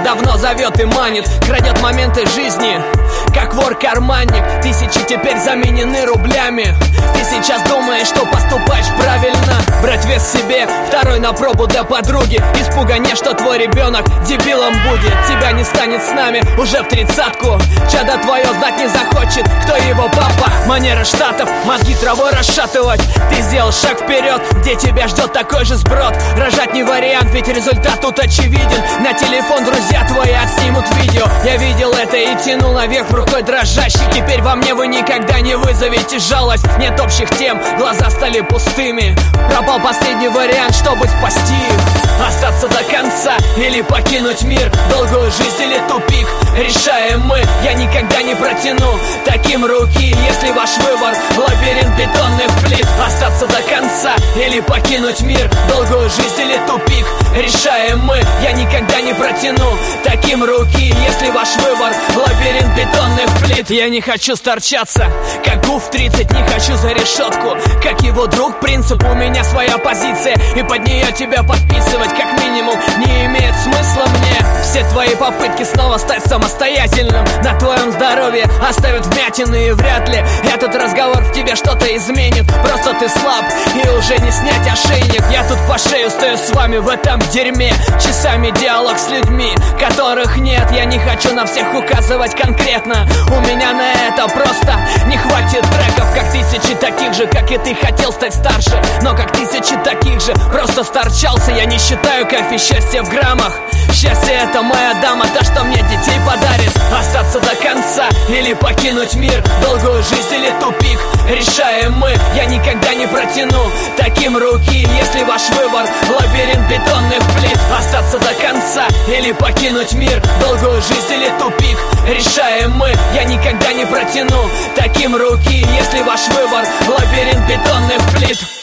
давно зовет и манит, крадет моменты жизни, как вор-карманник. Тысячи теперь заменены рублями. Ты сейчас думаешь, что поступаешь правильно. Брать вес себе, второй на пробу для подруги. Испуга не, что твой ребенок дебилом будет. Тебя не станет с нами уже в 30-ку. Чадо твое знать не захочет, кто его папа. Манера штатов, мозги травой расшатывать. Ты сделал шаг вперед, где тебя ждет такой же сброд. Рожать не вариант, ведь результат тут очевиден. На телефон друзья твои отснимут видео. Я видел это и тянул наверх рукой дрожащий. Теперь во мне вы никогда не вызовете жалость. Нет общих тем, глаза стали пустыми. Пропал последний вариант, чтобы спасти их. Остаться до конца или покинуть мир. Долгую жизнь или тупик, решаем мы. Я никогда не протяну таким руки, если ваш выбор лабиринт бетонных плит. Остаться до конца или покинуть мир. Долгую жизнь или тупик, решаем мы. Я никогда не протяну таким руки, если ваш выбор лабиринт бетонных плит. Я не хочу сторчаться, как гуф 30. Не хочу за решетку, как его друг. Принцип, у меня своя позиция, и под нее тебя подписывать как минимум не имеет смысла мне. Все твои попытки снова стать самостоятельным на твоем здоровье оставят вмятины, и вряд ли этот разговор в тебе что-то изменит. Просто ты слаб и уже не снять ошейник. Я тут по шею стою с вами в этом дерьме. Часами диалог с людьми, которых нет. Я не хочу на всех указывать конкретно. У меня на это просто не хватит треков. Как тысячи таких же, как и ты, хотел стать старше, но как тысячи таких же просто сторчался. Я не считаю кайф и счастье в граммах. Счастье — это моя дама, та, что мне детей подарит. Остаться до конца или покинуть мир. Долгую жизнь или тупик, решаем мы. Я никогда не протяну таким руки, если ваш выбор лабиринт бетонных плит. Остаться до конца или покинуть мир. Долгую жизнь или тупик, решаем мы. Я никогда не протяну таким руки, если ваш выбор лабиринт бетонных плит.